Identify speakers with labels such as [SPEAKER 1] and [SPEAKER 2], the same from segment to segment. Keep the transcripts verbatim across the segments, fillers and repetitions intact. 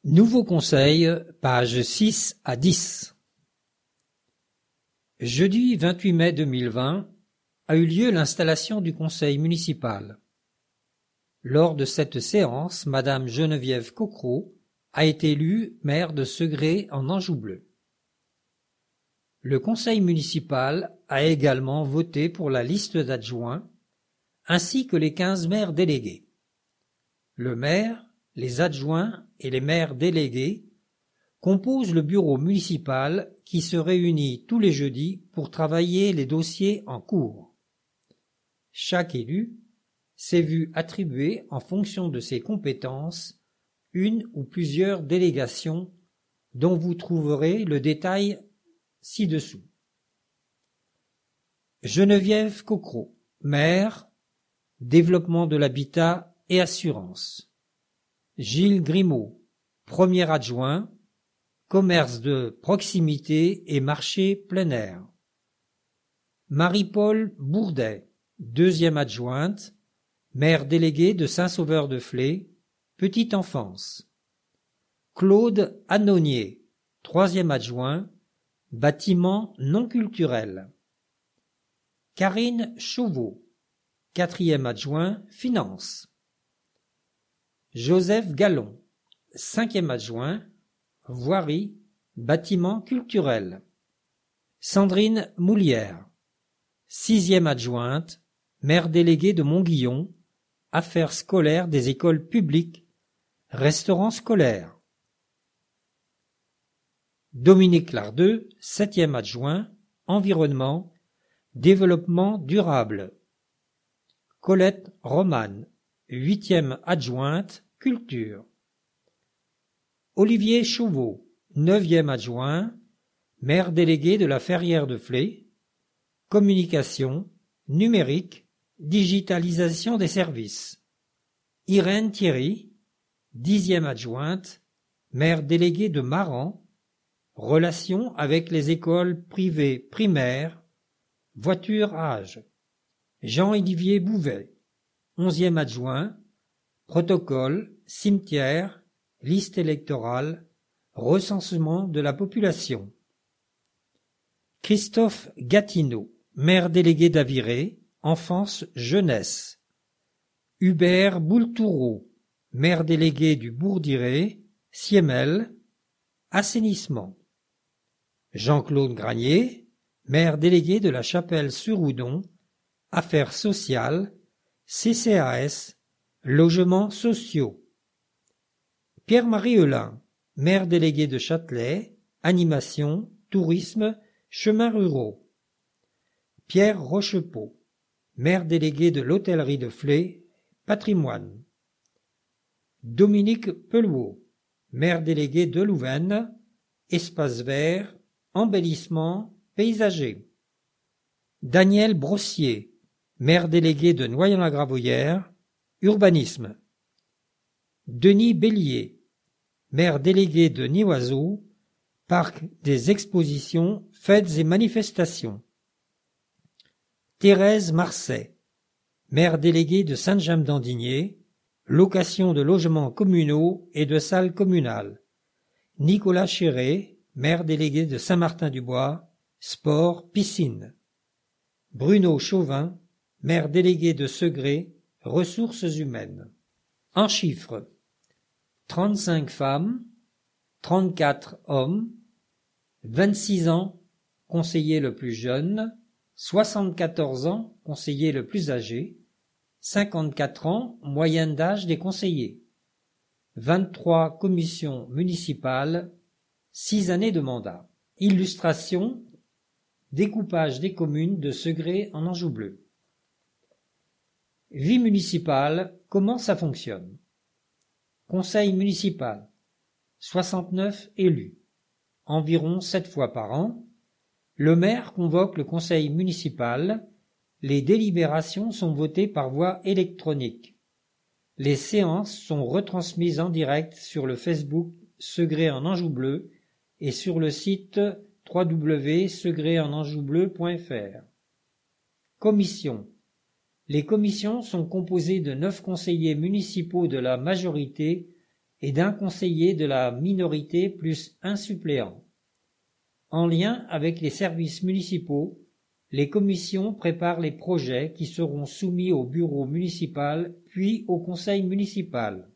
[SPEAKER 1] Nouveau conseil, pages six à dix. Jeudi vingt-huit mai deux mille vingt a eu lieu l'installation du conseil municipal. Lors de cette séance, Madame Geneviève Cocro a été élue maire de Segré en Anjou-Bleu. Le conseil municipal a également voté pour la liste d'adjoints ainsi que les quinze maires délégués. Le maire, les adjoints et les maires délégués composent le bureau municipal qui se réunit tous les jeudis pour travailler les dossiers en cours. Chaque élu s'est vu attribuer en fonction de ses compétences une ou plusieurs délégations dont vous trouverez le détail ci-dessous. Geneviève Cocro, maire, développement de l'habitat et assurance. Gilles Grimaud, premier adjoint, commerce de proximité et marché plein air. Marie-Paul Bourdet, deuxième adjointe, maire déléguée de Saint-Sauveur-de-Flé, petite enfance. Claude Annonier, troisième adjoint, bâtiment non culturel. Karine Chauveau, quatrième adjoint, finance. Joseph Gallon, cinquième adjoint, voirie, bâtiment culturel. Sandrine Moulière, sixième adjointe, maire déléguée de Montguillon, affaires scolaires des écoles publiques, restaurants scolaires. Dominique Lardeux, septième adjoint, environnement, développement durable. Colette Romane, huitième adjointe, culture. Olivier Chauveau, neuvième adjoint, maire délégué de la Ferrière de Flé, communication, numérique, digitalisation des services. Irène Thierry, dixième adjointe, maire déléguée de Maran, relations avec les écoles privées primaires, voiture âge. Jean-Olivier Bouvet, onzième adjoint, protocole, cimetière, liste électorale, recensement de la population. Christophe Gatineau, maire délégué d'Aviré, enfance jeunesse. Hubert Boultoureau, maire délégué du Bourg d'Iré, Siemel, assainissement. Jean-Claude Granier, maire délégué de la Chapelle-sur-Oudon, affaires sociales, C C A S, logements sociaux. Pierre-Marie Heulin, maire délégué de Châtelet, animation, tourisme, chemins ruraux. Pierre Rochepeau, maire délégué de l'hôtellerie de Flé, patrimoine. Dominique Pelouot, maire délégué de Louvain, espace vert, embellissement, paysager. Daniel Brossier, maire délégué de Noyant-la-Gravoyère, urbanisme. Denis Bélier, maire délégué de Nioiseau, parc des expositions, fêtes et manifestations. Thérèse Marcet, maire déléguée de Sainte-James-d'Andigné, location de logements communaux et de salles communales. Nicolas Chéré, maire délégué de Saint-Martin-du-Bois, sport, piscine. Bruno Chauvin, maire délégué de Segré, ressources humaines. En chiffres, trente-cinq femmes, trente-quatre hommes, vingt-six ans, conseiller le plus jeune, soixante-quatorze ans, conseiller le plus âgé, cinquante-quatre ans, moyenne d'âge des conseillers, vingt-trois commissions municipales, six années de mandat. Illustration, découpage des communes de Segré en Anjou-Bleu. Vie municipale, comment ça fonctionne? Conseil municipal, soixante-neuf élus, environ sept fois par an. Le maire convoque le conseil municipal. Les délibérations sont votées par voie électronique. Les séances sont retransmises en direct sur le Facebook Segré en Anjou-Bleu et sur le site w w w point segré en anjou bleu point f r. Commission. Les commissions sont composées de neuf conseillers municipaux de la majorité et d'un conseiller de la minorité plus un suppléant. En lien avec les services municipaux, les commissions préparent les projets qui seront soumis au bureau municipal puis au conseil municipal.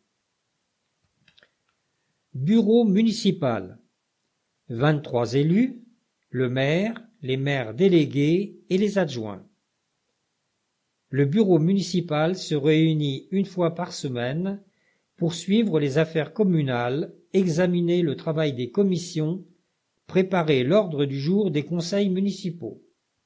[SPEAKER 1] Bureau municipal. vingt-trois élus, le maire, les maires délégués et les adjoints. Le bureau municipal se réunit une fois par semaine pour suivre les affaires communales, examiner le travail des commissions, préparer l'ordre du jour des conseils municipaux.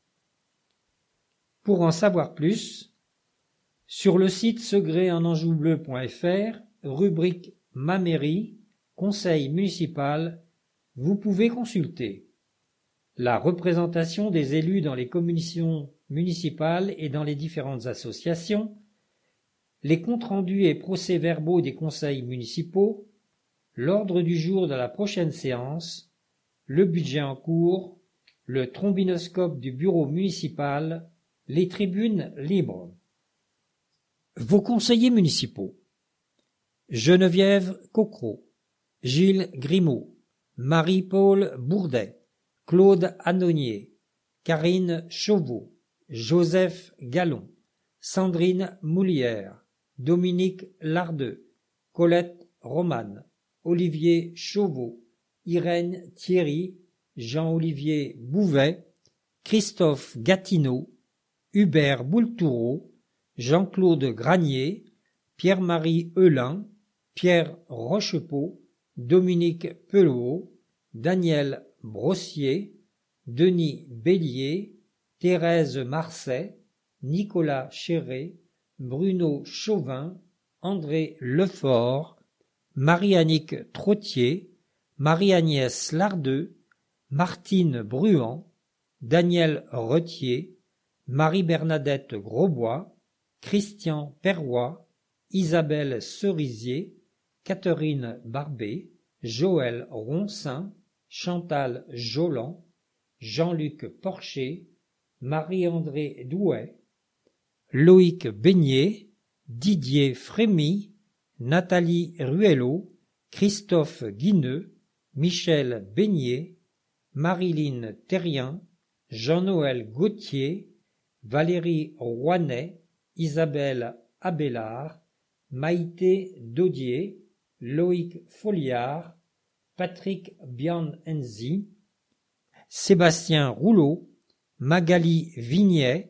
[SPEAKER 1] Pour en savoir plus, sur le site segré en anjou bleu point f r, rubrique Ma mairie, conseil municipal, vous pouvez consulter la représentation des élus dans les commissions municipales et dans les différentes associations, les comptes rendus et procès-verbaux des conseils municipaux, l'ordre du jour de la prochaine séance, le budget en cours, le trombinoscope du bureau municipal, les tribunes libres. Vos conseillers municipaux. Geneviève Cocro, Gilles Grimaud, Marie-Paul Bourdet, Claude Annonier, Karine Chauveau, Joseph Gallon, Sandrine Moulière, Dominique Lardeux, Colette Romane, Olivier Chauveau, Irène Thierry, Jean-Olivier Bouvet, Christophe Gatineau, Hubert Boultoureau, Jean-Claude Granier, Pierre-Marie Eulin, Pierre Rochepeau, Dominique Pelot, Daniel Brossier, Denis Bélier, Thérèse Marcet, Nicolas Chéré, Bruno Chauvin, André Lefort, Marie-Annick Trottier, Marie-Agnès Lardeux, Martine Bruand, Daniel Retier, Marie-Bernadette Grosbois, Christian Perrois, Isabelle Cerisier, Catherine Barbet, Joël Roncin, Chantal Jolan, Jean-Luc Porcher, Marie-André Douet, Loïc Beignet, Didier Frémy, Nathalie Ruello, Christophe Guineux, Michel Beignet, Marilyn Terrien, Jean-Noël Gauthier, Valérie Rouanet, Isabelle Abélard, Maïté Daudier, Loïc Folliard, Patrick Bianenzi, Sébastien Rouleau, Magali Vignet,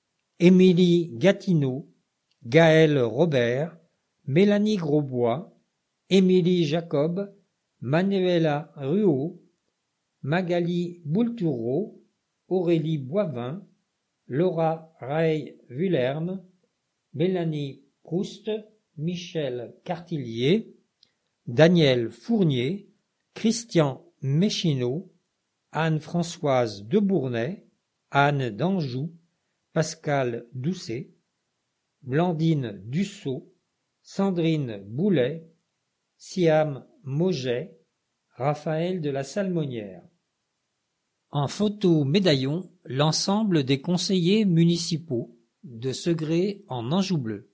[SPEAKER 1] Émilie Gatineau, Gaël Robert, Mélanie Grosbois, Émilie Jacob, Manuela Ruot, Magali Boultoureau, Aurélie Boivin, Laura Reil-Vullerne, Mélanie Proust, Michel Cartillier, Daniel Fournier, Christian Méchineau, Anne-Françoise Debournay, Anne d'Anjou, Pascal Doucet, Blandine Dussault, Sandrine Boulet, Siam Mauget, Raphaël de la Salmonnière. En photo médaillon, l'ensemble des conseillers municipaux de Segré en Anjou bleu.